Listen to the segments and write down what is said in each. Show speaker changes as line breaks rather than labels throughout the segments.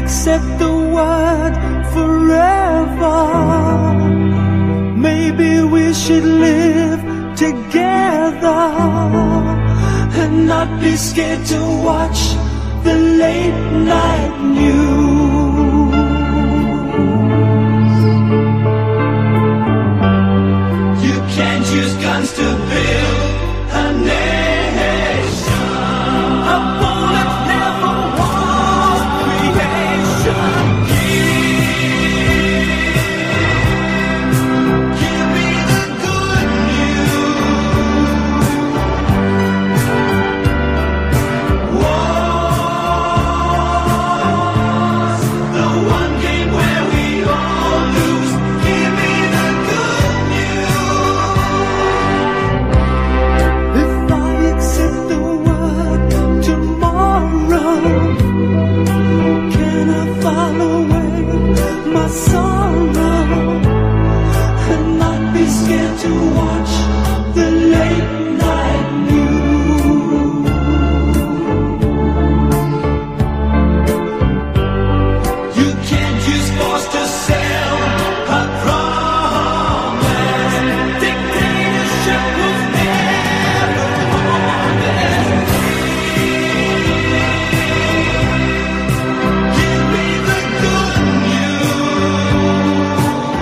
accept the word forever, maybe we should live together and not be scared to watch the late night news. You can't use guns to build a nation. A bullet never was creation. Give me the good news. War's the one game where we all lose. Give me the good news. If I accept the word tomorrow, can I file away my sorrow and not be scared to watch the late night news? You can't use force to sell a promise. Dictatorship was never honest. Give me the good news.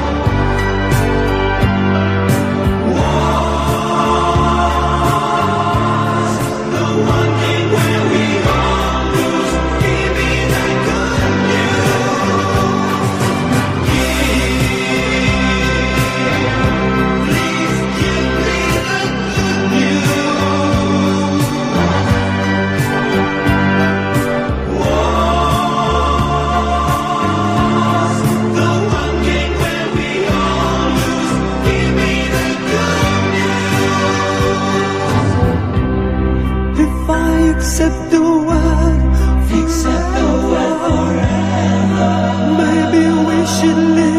War's the one game where we all lose. Give me the good news. Please give me the good news. War's the one game where we all lose. Give me the good news. If I accept the word forever, maybe we should live